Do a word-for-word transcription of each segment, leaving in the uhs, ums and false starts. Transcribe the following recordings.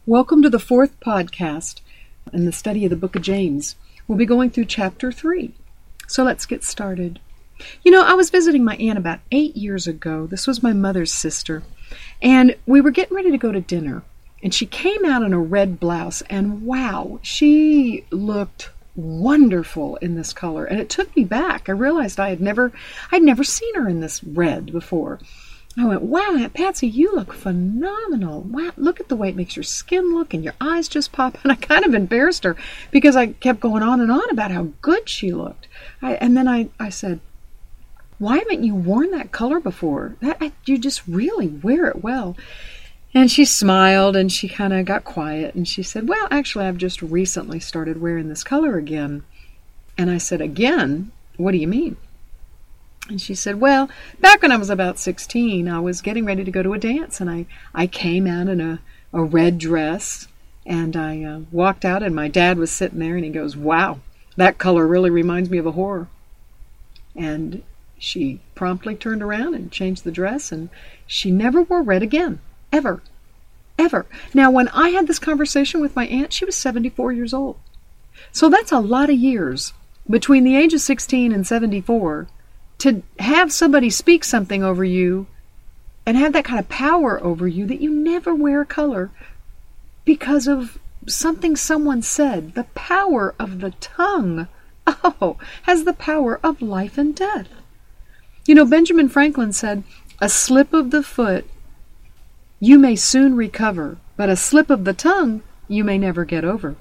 Welcome to the fourth podcast in the study of the book of James. We'll be going through chapter three. So let's get started. You know, I was visiting my aunt about eight years ago. This was my mother's sister. And we were getting ready to go to dinner. And she came out in a red blouse. And wow, she looked wonderful in this color. And it took me back. I realized I had never, I'd never seen her in this red before. I went, wow, Aunt Patsy, you look phenomenal. Wow, look at the way it makes your skin look and your eyes just pop. And I kind of embarrassed her because I kept going on and on about how good she looked. I, and then I, I said, why haven't you worn that color before? That I, you just really wear it well. And she smiled and she kind of got quiet. And she said, well, actually, I've just recently started wearing this color again. And I said, again? What do you mean? And she said, well, back when I was about sixteen, I was getting ready to go to a dance, and I, I came out in a, a red dress, and I uh, walked out, and my dad was sitting there, and he goes, wow, that color really reminds me of a whore. And she promptly turned around and changed the dress, and she never wore red again, ever, ever. Now, when I had this conversation with my aunt, she was seventy-four years old. So that's a lot of years between the age of sixteen and seventy-four. To have somebody speak something over you and have that kind of power over you that you never wear a color because of something someone said. The power of the tongue, oh, has the power of life and death. You know, Benjamin Franklin said, a slip of the foot you may soon recover, but a slip of the tongue you may never get over.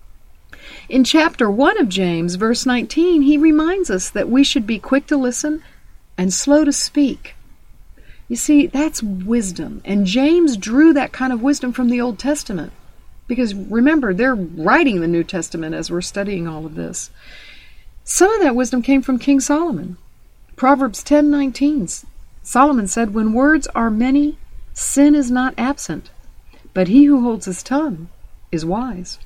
In chapter one of James, verse nineteen, he reminds us that we should be quick to listen and slow to speak. You see, that's wisdom. And James drew that kind of wisdom from the Old Testament. Because remember, they're writing the New Testament as we're studying all of this. Some of that wisdom came from King Solomon. Proverbs ten nineteen, Solomon said, when words are many, sin is not absent, but he who holds his tongue is wise.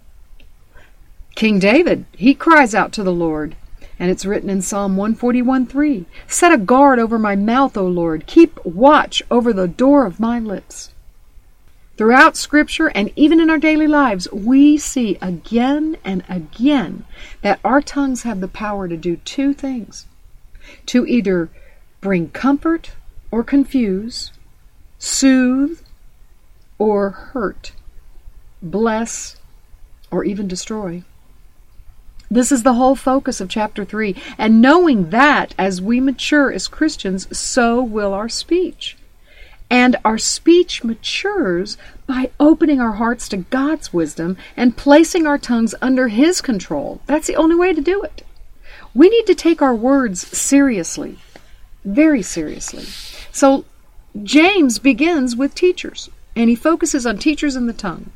King David, he cries out to the Lord, and it's written in Psalm one forty-one three, set a guard over my mouth, O Lord, keep watch over the door of my lips. Throughout Scripture and even in our daily lives, we see again and again that our tongues have the power to do two things. To either bring comfort or confuse, soothe or hurt, bless or even destroy. This is the whole focus of chapter three, and knowing that as we mature as Christians, so will our speech. And our speech matures by opening our hearts to God's wisdom and placing our tongues under His control. That's the only way to do it. We need to take our words seriously, very seriously. So James begins with teachers, and he focuses on teachers and the tongue.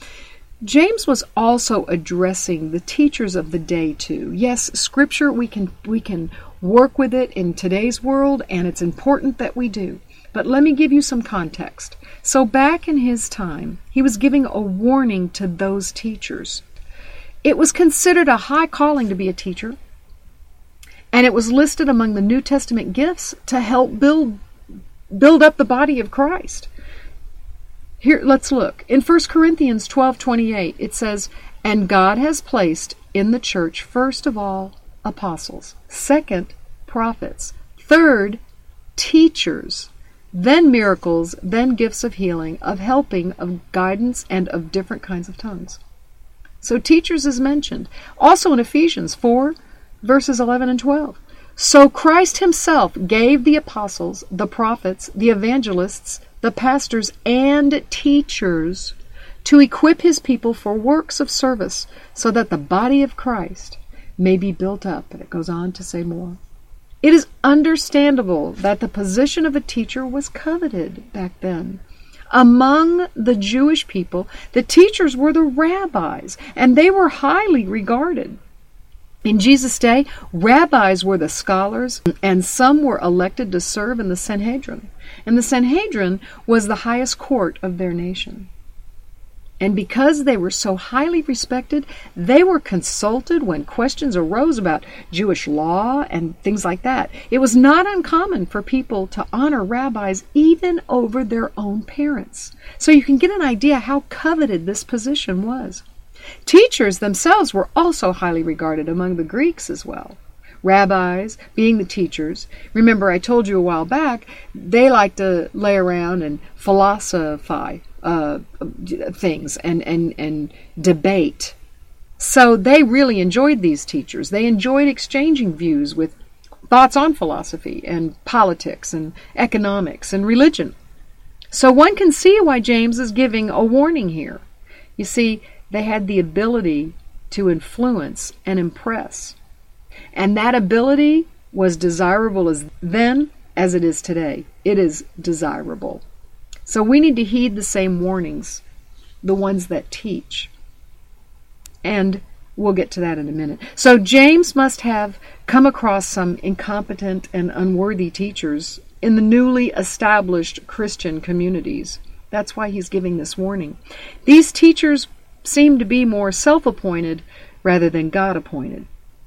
James was also addressing the teachers of the day too. Yes, Scripture, we can we can work with it in today's world, and it's important that we do. But let me give you some context. So back in his time, he was giving a warning to those teachers. It was considered a high calling to be a teacher, and it was listed among the New Testament gifts to help build build up the body of Christ. Here, let's look. In First Corinthians twelve twenty-eight, it says, and God has placed in the church, first of all, apostles, second, prophets, third, teachers, then miracles, then gifts of healing, of helping, of guidance, and of different kinds of tongues. So teachers is mentioned. Also in Ephesians four, verses eleven and twelve. So Christ himself gave the apostles, the prophets, the evangelists, the pastors, and teachers to equip his people for works of service so that the body of Christ may be built up. And it goes on to say more. It is understandable that the position of a teacher was coveted back then. Among the Jewish people, the teachers were the rabbis, and they were highly regarded. In Jesus' day, rabbis were the scholars, and some were elected to serve in the Sanhedrin. And the Sanhedrin was the highest court of their nation. And because they were so highly respected, they were consulted when questions arose about Jewish law and things like that. It was not uncommon for people to honor rabbis even over their own parents. So you can get an idea how coveted this position was. Teachers themselves were also highly regarded among the Greeks as well. Rabbis, being the teachers, remember I told you a while back, they like to lay around and philosophize uh, things and, and, and debate. So they really enjoyed these teachers. They enjoyed exchanging views with thoughts on philosophy and politics and economics and religion. So one can see why James is giving a warning here. You see, they had the ability to influence and impress. And that ability was desirable as then as it is today. It is desirable. So we need to heed the same warnings, the ones that teach. And we'll get to that in a minute. So James must have come across some incompetent and unworthy teachers in the newly established Christian communities. That's why he's giving this warning. These teachers seem to be more self-appointed rather than God-appointed.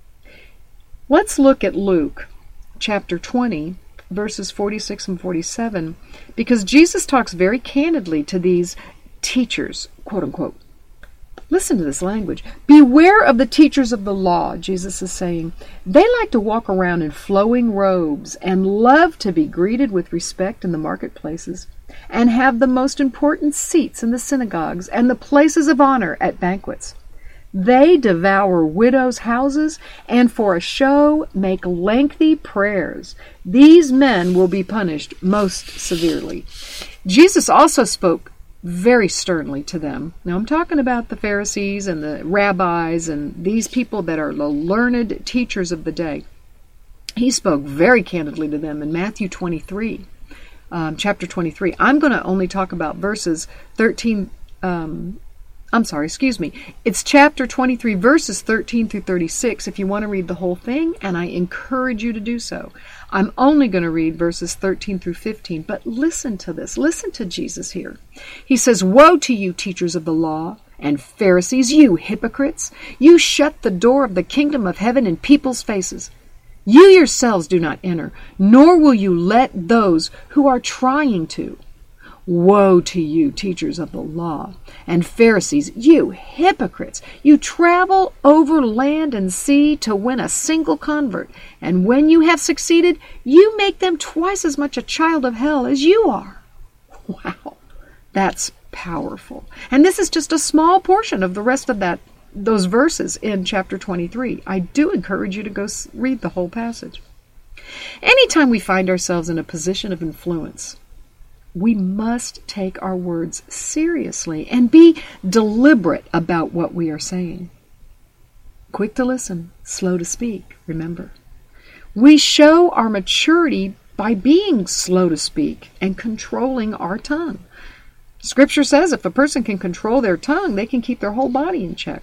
Let's look at Luke chapter twenty, verses forty-six and forty-seven, because Jesus talks very candidly to these teachers, quote unquote. Listen to this language. Beware of the teachers of the law, Jesus is saying. They like to walk around in flowing robes and love to be greeted with respect in the marketplaces and have the most important seats in the synagogues and the places of honor at banquets. They devour widows' houses and for a show make lengthy prayers. These men will be punished most severely. Jesus also spoke very sternly to them. Now I'm talking about the Pharisees and the rabbis and these people that are the learned teachers of the day. He spoke very candidly to them in Matthew twenty-three, um, chapter twenty-three. I'm going to only talk about verses thirteen. Um, I'm sorry, excuse me. It's chapter twenty-three, verses thirteen through thirty-six if you want to read the whole thing, and I encourage you to do so. I'm only going to read verses thirteen through fifteen, but listen to this. Listen to Jesus here. He says, "Woe to you, teachers of the law and Pharisees, you hypocrites! You shut the door of the kingdom of heaven in people's faces. You yourselves do not enter, nor will you let those who are trying to. Woe to you, teachers of the law and Pharisees, you hypocrites! You travel over land and sea to win a single convert, and when you have succeeded, you make them twice as much a child of hell as you are." Wow, that's powerful. And this is just a small portion of the rest of that those verses in chapter twenty-three. I do encourage you to go read the whole passage. Anytime we find ourselves in a position of influence, we must take our words seriously and be deliberate about what we are saying. Quick to listen, slow to speak, remember. We show our maturity by being slow to speak and controlling our tongue. Scripture says if a person can control their tongue, they can keep their whole body in check.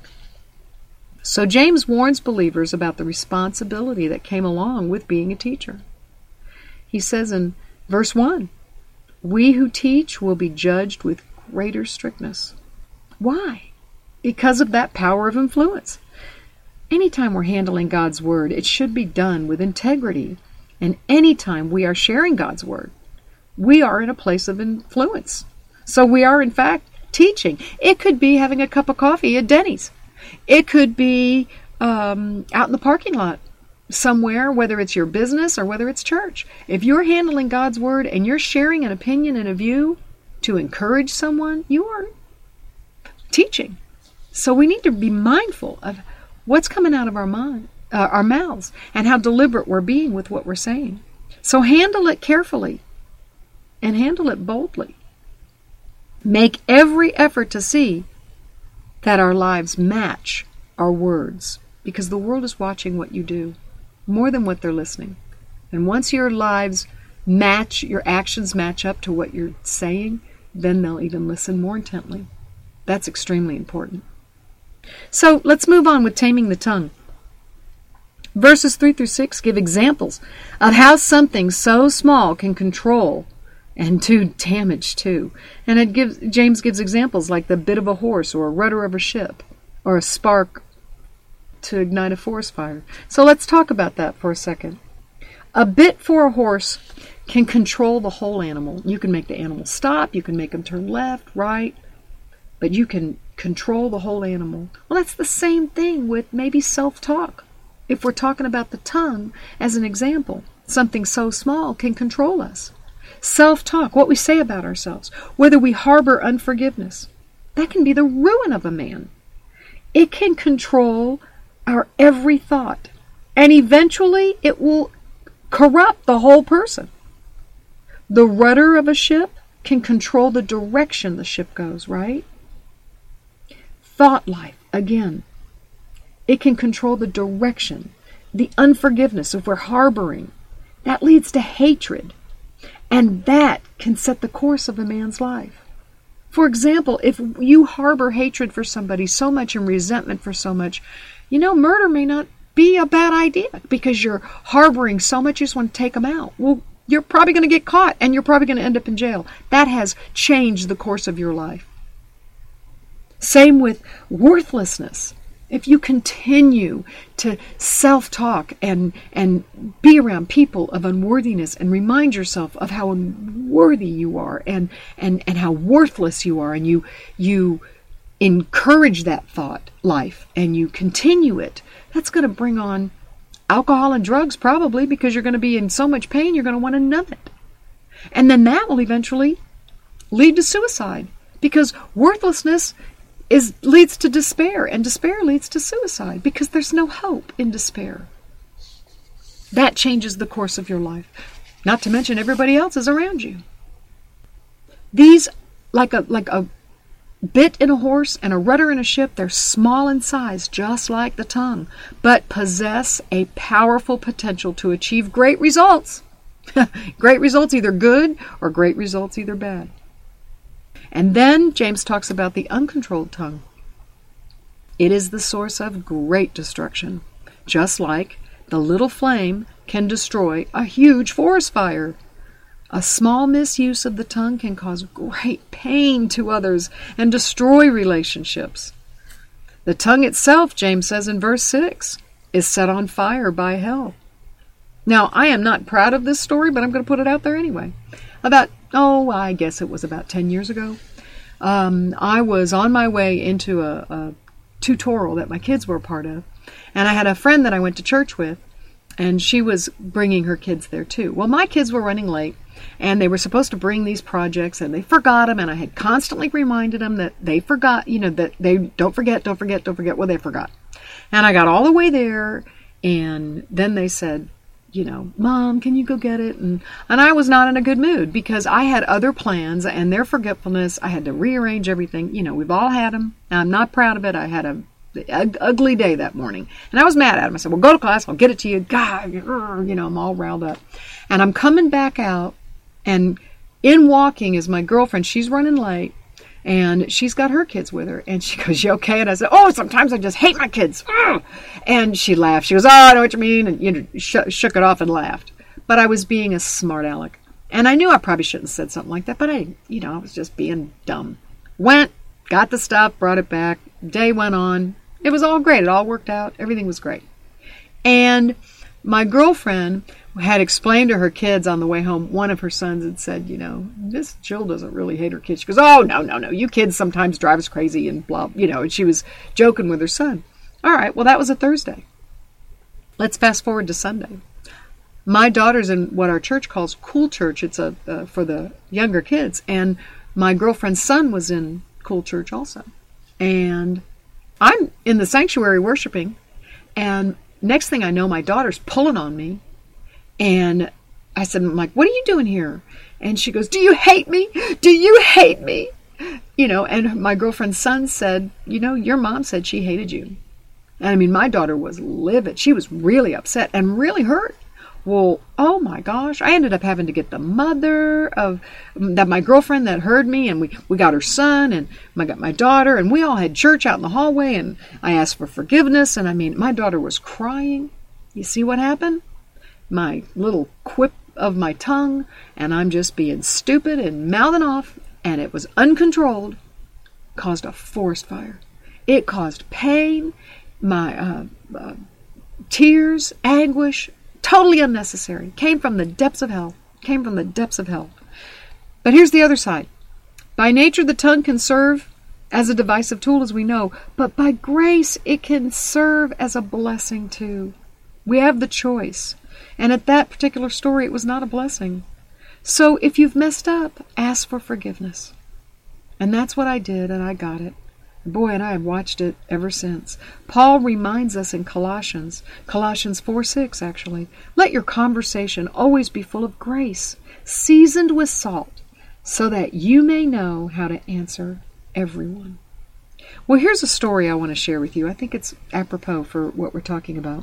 So James warns believers about the responsibility that came along with being a teacher. He says in verse one, "We who teach will be judged with greater strictness." Why? Because of that power of influence. Anytime we're handling God's Word, it should be done with integrity. And anytime we are sharing God's Word, we are in a place of influence. So we are, in fact, teaching. It could be having a cup of coffee at Denny's. It could be um, out in the parking lot somewhere, whether it's your business or whether it's church. If you're handling God's Word and you're sharing an opinion and a view to encourage someone, you are teaching. So we need to be mindful of what's coming out of our mind, uh, our mouths, and how deliberate we're being with what we're saying. So handle it carefully and handle it boldly. Make every effort to see that our lives match our words, because the world is watching what you do more than what they're listening. And once your lives match, your actions match up to what you're saying, then they'll even listen more intently. That's extremely important. So let's move on with taming the tongue. Verses three through six give examples of how something so small can control and do damage too. And it gives James gives examples like the bit of a horse or a rudder of a ship or a spark to ignite a forest fire. So let's talk about that for a second. A bit for a horse can control the whole animal. You can make the animal stop, you can make him turn left, right, but you can control the whole animal. Well, that's the same thing with maybe self-talk. If we're talking about the tongue as an example, something so small can control us. Self-talk, what we say about ourselves, whether we harbor unforgiveness, that can be the ruin of a man. It can control our every thought, and eventually it will corrupt the whole person. The rudder of a ship can control the direction the ship goes, right? Thought life, again, it can control the direction, the unforgiveness. If we're harboring, that leads to hatred, and that can set the course of a man's life. For example, if you harbor hatred for somebody so much and resentment for so much, you know, murder may not be a bad idea because you're harboring so much you just want to take them out. Well, you're probably going to get caught and you're probably going to end up in jail. That has changed the course of your life. Same with worthlessness. If you continue to self-talk and and be around people of unworthiness and remind yourself of how unworthy you are and and, and how worthless you are, and you you encourage that thought life and you continue it, that's going to bring on alcohol and drugs probably, because you're going to be in so much pain you're going to want to numb it. And then that will eventually lead to suicide, because worthlessness is leads to despair, and despair leads to suicide because there's no hope in despair. That changes the course of your life, not to mention everybody else is around you. These, like a like a bit in a horse and a rudder in a ship, they're small in size, just like the tongue, but possess a powerful potential to achieve great results. Great results either good or great results either bad. And then James talks about the uncontrolled tongue. It is the source of great destruction, just like the little flame can destroy a huge forest fire. A small misuse of the tongue can cause great pain to others and destroy relationships. The tongue itself, James says in verse six, is set on fire by hell. Now, I am not proud of this story, but I'm going to put it out there anyway. About, oh, I guess it was about ten years ago, um, I was on my way into a, a tutorial that my kids were a part of, and I had a friend that I went to church with, and she was bringing her kids there too. Well, my kids were running late, and they were supposed to bring these projects, and they forgot them, and I had constantly reminded them that they forgot, you know, that they don't forget, don't forget, don't forget. Well, they forgot. And I got all the way there, and then they said, you know, Mom, can you go get it? And and I was not in a good mood because I had other plans, and their forgetfulness, I had to rearrange everything. You know, we've all had them. I'm not proud of it. I had a, a ugly day that morning, and I was mad at them. I said, well, go to class. I'll get it to you. God, you know, I'm all riled up. And I'm coming back out, and in walking is my girlfriend. She's running late, and she's got her kids with her. And she goes, you okay? And I said, oh, sometimes I just hate my kids. And she laughed. She goes, oh, I know what you mean. And, you know, sh- shook it off and laughed. But I was being a smart aleck. And I knew I probably shouldn't have said something like that. But I, you know, I was just being dumb. Went, got the stuff, brought it back. Day went on. It was all great. It all worked out. Everything was great. And my girlfriend had explained to her kids on the way home, one of her sons had said, you know, this Jill doesn't really hate her kids. She goes, oh, no, no, no. You kids sometimes drive us crazy and blah, you know, and she was joking with her son. All right, well, that was a Thursday. Let's fast forward to Sunday. My daughter's in what our church calls Cool Church. It's a uh, for the younger kids. And my girlfriend's son was in Cool Church also. And I'm in the sanctuary worshiping. And next thing I know, my daughter's pulling on me. And I said, I'm like, what are you doing here? And she goes, do you hate me? Do you hate me? You know, and my girlfriend's son said, you know, your mom said she hated you. And I mean, my daughter was livid. She was really upset and really hurt. Well, oh my gosh, I ended up having to get the mother of that my girlfriend that heard me, and we, we got her son, and I got my daughter, and we all had church out in the hallway, and I asked for forgiveness. And I mean, my daughter was crying. You see what happened? My little quip of my tongue, and I'm just being stupid and mouthing off, and it was uncontrolled, caused a forest fire. It caused pain, my uh, uh, tears, anguish, totally unnecessary. Came from the depths of hell. Came from the depths of hell. But here's the other side. By nature, the tongue can serve as a divisive tool, as we know, but by grace, it can serve as a blessing too. We have the choice. And at that particular story, it was not a blessing. So if you've messed up, ask for forgiveness. And that's what I did, and I got it. Boy, and I have watched it ever since. Paul reminds us in Colossians, Colossians four six actually, let your conversation always be full of grace, seasoned with salt, so that you may know how to answer everyone. Well, here's a story I want to share with you. I think it's apropos for what we're talking about.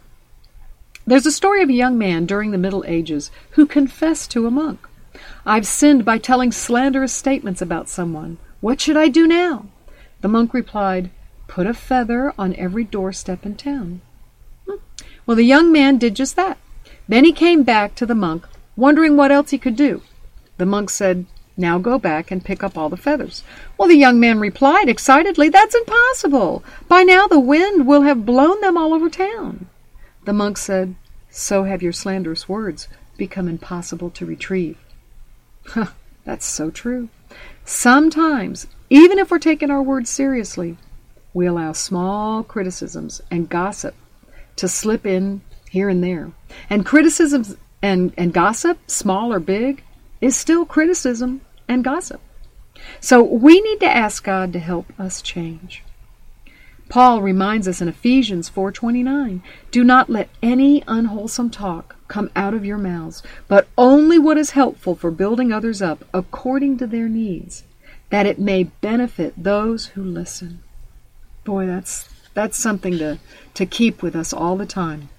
There's a story of a young man during the Middle Ages who confessed to a monk. I've sinned by telling slanderous statements about someone. What should I do now? The monk replied, put a feather on every doorstep in town. Well, the young man did just that. Then he came back to the monk, wondering what else he could do. The monk said, now go back and pick up all the feathers. Well, the young man replied excitedly, that's impossible. By now the wind will have blown them all over town. The monk said, so have your slanderous words become impossible to retrieve. Huh, that's so true. Sometimes, even if we're taking our words seriously, we allow small criticisms and gossip to slip in here and there. And criticisms and, and gossip, small or big, is still criticism and gossip. So we need to ask God to help us change. Paul reminds us in Ephesians four twenty-nine, do not let any unwholesome talk come out of your mouths, but only what is helpful for building others up according to their needs, that it may benefit those who listen. Boy, that's that's something to, to keep with us all the time.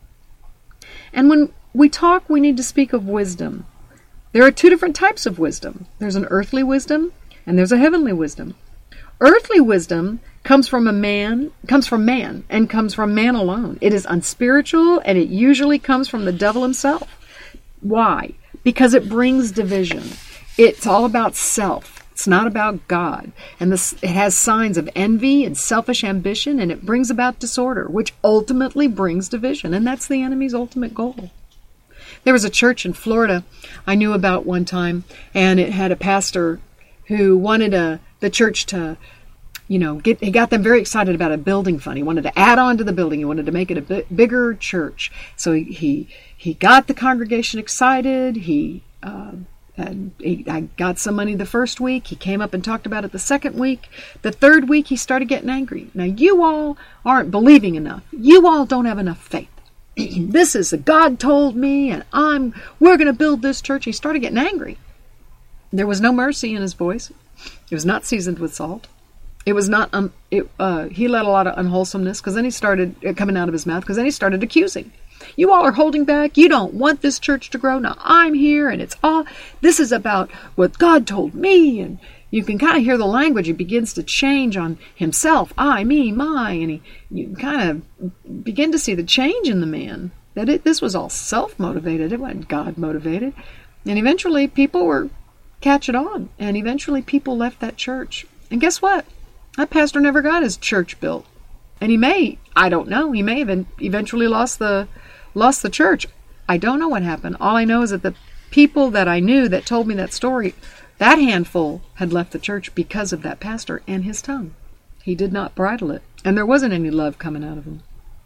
And when we talk, we need to speak of wisdom. There are two different types of wisdom. There's an earthly wisdom and there's a heavenly wisdom. Earthly wisdom comes from a man, comes from man, and comes from man alone. It is unspiritual, and it usually comes from the devil himself. Why? Because it brings division. It's all about self. It's not about God. And this, it has signs of envy and selfish ambition, and it brings about disorder, which ultimately brings division. And that's the enemy's ultimate goal. There was a church in Florida I knew about one time, and it had a pastor who wanted a, the church to, you know, get, he got them very excited about a building fund. He wanted to add on to the building. He wanted to make it a bit bigger church. So he he, he got the congregation excited. He, uh, and he I got some money the first week. He came up and talked about it the second week. The third week, he started getting angry. Now, you all aren't believing enough. You all don't have enough faith. This is a God told me, and I'm we're going to build this church. He started getting angry. There was no mercy in his voice. It was not seasoned with salt. It was not, um, it, uh, he let a lot of unwholesomeness, because then he started, uh, coming out of his mouth, because then he started accusing. You all are holding back. You don't want this church to grow. Now I'm here, and it's all, this is about what God told me. And you can kind of hear the language. He begins to change on himself. I, me, my. And he, you kind of begin to see the change in the man. That it, this was all self-motivated. It wasn't God-motivated. And eventually people were catch it on. And eventually people left that church. And guess what? That pastor never got his church built. And he may, I don't know, he may have eventually lost the lost the church. I don't know what happened. All I know is that the people that I knew that told me that story, that handful had left the church because of that pastor and his tongue. He did not bridle it. And there wasn't any love coming out of him.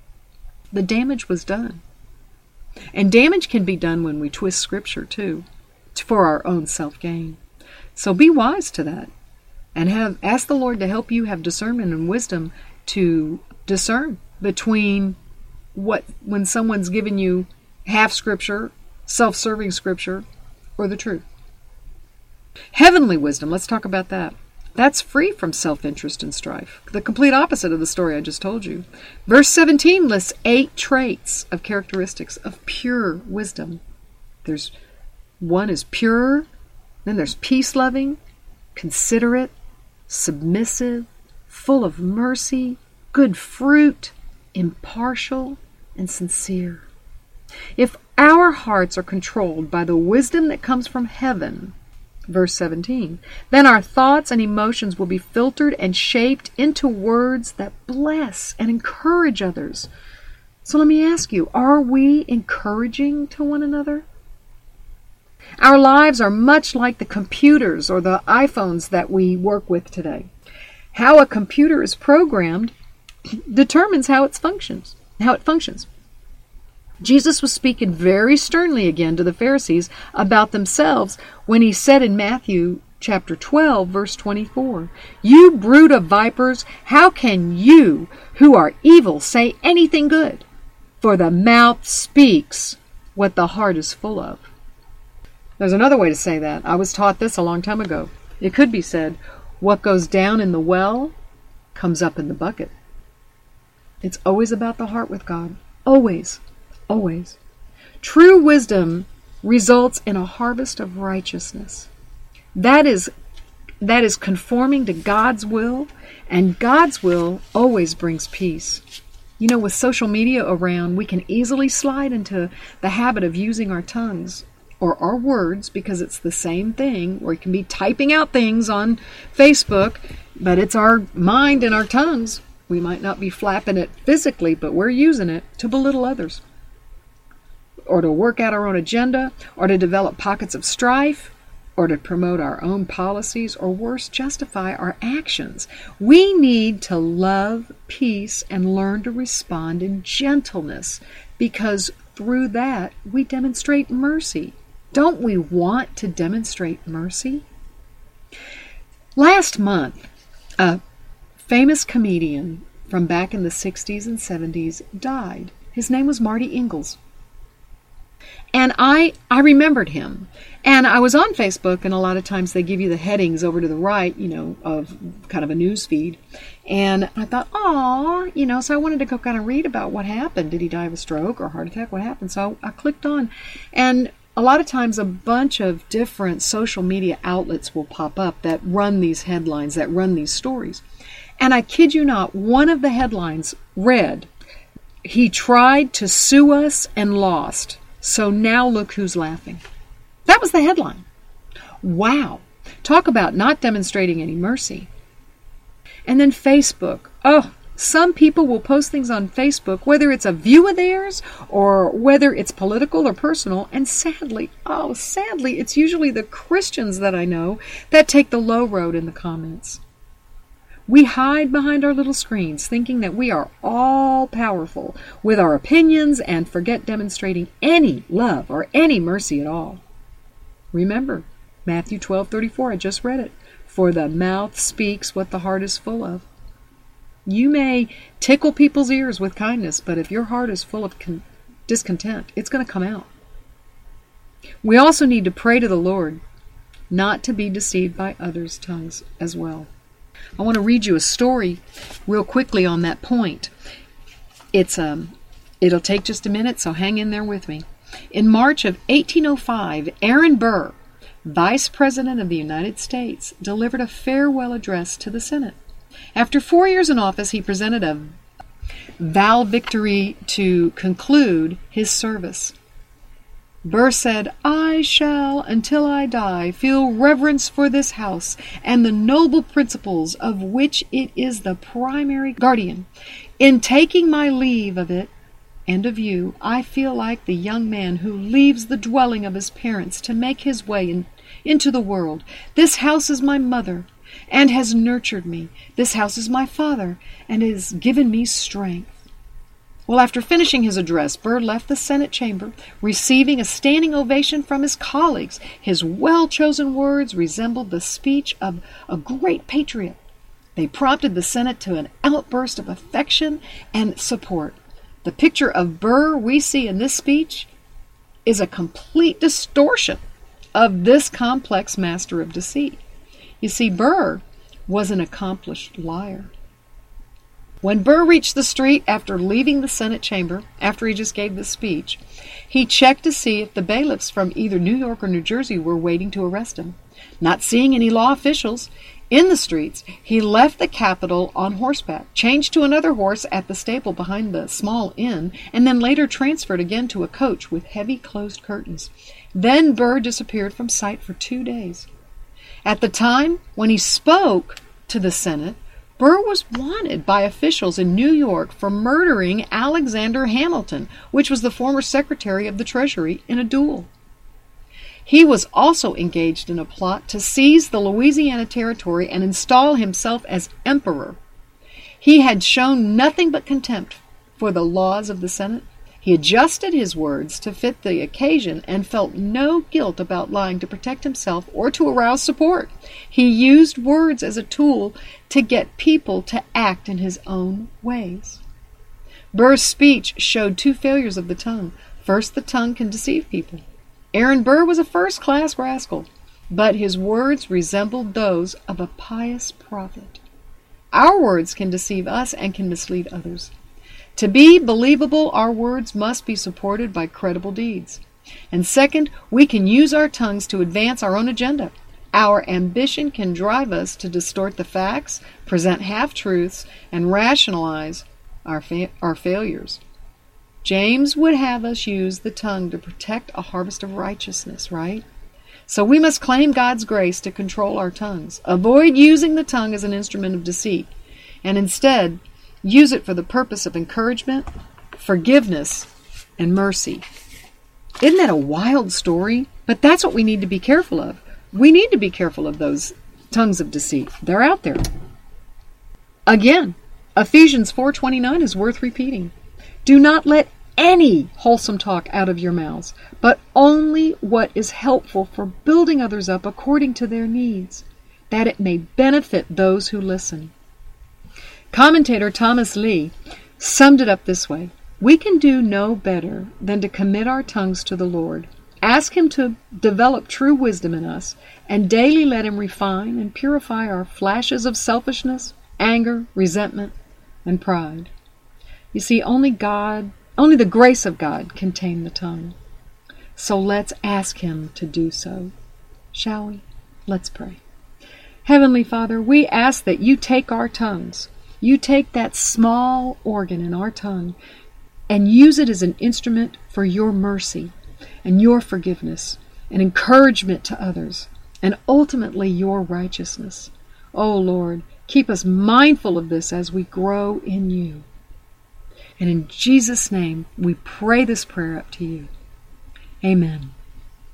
The damage was done. And damage can be done when we twist Scripture too, for our own self-gain. So be wise to that. And have ask the Lord to help you have discernment and wisdom to discern between what when someone's given you half Scripture, self-serving Scripture, or the truth. Heavenly wisdom, let's talk about that. That's free from self-interest and strife. The complete opposite of the story I just told you. Verse seventeen lists eight traits of characteristics of pure wisdom. There's one is pure, then there's peace-loving, considerate, submissive, full of mercy, good fruit, impartial, and sincere. If our hearts are controlled by the wisdom that comes from heaven, verse seventeen, then our thoughts and emotions will be filtered and shaped into words that bless and encourage others. So let me ask you, are we encouraging to one another? Our lives are much like the computers or the iPhones that we work with today. How a computer is programmed determines how it functions, how it functions. Jesus was speaking very sternly again to the Pharisees about themselves when he said in Matthew chapter twelve, verse twenty-four, "You brood of vipers, how can you who are evil say anything good? For the mouth speaks what the heart is full of." There's another way to say that. I was taught this a long time ago. It could be said, what goes down in the well comes up in the bucket. It's always about the heart with God. Always. Always. True wisdom results in a harvest of righteousness. That is, that is conforming to God's will, and God's will always brings peace. You know, with social media around, we can easily slide into the habit of using our tongues or our words, because it's the same thing, or we can be typing out things on Facebook, but it's our mind and our tongues. We might not be flapping it physically, but we're using it to belittle others, or to work out our own agenda, or to develop pockets of strife, or to promote our own policies, or worse, justify our actions. We need to love, peace, and learn to respond in gentleness, because through that we demonstrate mercy. Don't we want to demonstrate mercy? Last month, a famous comedian from back in the sixties and seventies died. His name was Marty Ingalls. And I I remembered him. And I was on Facebook, and a lot of times they give you the headings over to the right, you know, of kind of a news feed. And I thought, aw, you know, so I wanted to go kind of read about what happened. Did he die of a stroke or a heart attack? What happened? So I clicked on. And a lot of times a bunch of different social media outlets will pop up that run these headlines, that run these stories. And I kid you not, one of the headlines read, "He tried to sue us and lost. So now look who's laughing." That was the headline. Wow. Talk about not demonstrating any mercy. And then Facebook. Oh, some people will post things on Facebook, whether it's a view of theirs or whether it's political or personal. And sadly, oh, sadly, it's usually the Christians that I know that take the low road in the comments. We hide behind our little screens thinking that we are all powerful with our opinions and forget demonstrating any love or any mercy at all. Remember, Matthew twelve thirty-four, I just read it. For the mouth speaks what the heart is full of. You may tickle people's ears with kindness, but if your heart is full of con- discontent, it's going to come out. We also need to pray to the Lord not to be deceived by others' tongues as well. I want to read you a story real quickly on that point. It's um, it'll take just a minute, so hang in there with me. In March of eighteen oh five, Aaron Burr, Vice President of the United States, delivered a farewell address to the Senate. After four years in office, he presented a valedictory to conclude his service. Burr said, "I shall, until I die, feel reverence for this house and the noble principles of which it is the primary guardian. In taking my leave of it and of you, I feel like the young man who leaves the dwelling of his parents to make his way in, into the world. This house is my mother and has nurtured me. This house is my father and has given me strength." Well, after finishing his address, Burr left the Senate chamber, receiving a standing ovation from his colleagues. His well-chosen words resembled the speech of a great patriot. They prompted the Senate to an outburst of affection and support. The picture of Burr we see in this speech is a complete distortion of this complex master of deceit. You see, Burr was an accomplished liar. When Burr reached the street after leaving the Senate chamber, after he just gave this speech, he checked to see if the bailiffs from either New York or New Jersey were waiting to arrest him. Not seeing any law officials, In the streets, he left the Capitol on horseback, changed to another horse at the stable behind the small inn, and then later transferred again to a coach with heavy closed curtains. Then Burr disappeared from sight for two days. At the time when he spoke to the Senate, Burr was wanted by officials in New York for murdering Alexander Hamilton, which was the former Secretary of the Treasury, in a duel. He was also engaged in a plot to seize the Louisiana Territory and install himself as emperor. He had shown nothing but contempt for the laws of the Senate. He adjusted his words to fit the occasion and felt no guilt about lying to protect himself or to arouse support. He used words as a tool to get people to act in his own ways. Burr's speech showed two failures of the tongue. First, the tongue can deceive people. Aaron Burr was a first-class rascal, but his words resembled those of a pious prophet. Our words can deceive us and can mislead others. To be believable, our words must be supported by credible deeds. And second, we can use our tongues to advance our own agenda. Our ambition can drive us to distort the facts, present half-truths, and rationalize our, fa- our failures. James would have us use the tongue to protect a harvest of righteousness, right? So we must claim God's grace to control our tongues. Avoid using the tongue as an instrument of deceit, and instead use it for the purpose of encouragement, forgiveness, and mercy. Isn't that a wild story? But that's what we need to be careful of. We need to be careful of those tongues of deceit. They're out there. Again, Ephesians four twenty-nine is worth repeating. Do not let any wholesome talk out of your mouths, but only what is helpful for building others up according to their needs, that it may benefit those who listen. Commentator Thomas Lee summed it up this way: we can do no better than to commit our tongues to the Lord, ask Him to develop true wisdom in us, and daily let Him refine and purify our flashes of selfishness, anger, resentment, and pride. You see, only God, only the grace of God can tame the tongue. So let's ask Him to do so. Shall we? Let's pray. Heavenly Father, we ask that You take our tongues, You take that small organ in our tongue, and use it as an instrument for Your mercy and Your forgiveness and encouragement to others, and ultimately Your righteousness. Oh Lord, keep us mindful of this as we grow in You. And in Jesus' name, we pray this prayer up to You. Amen.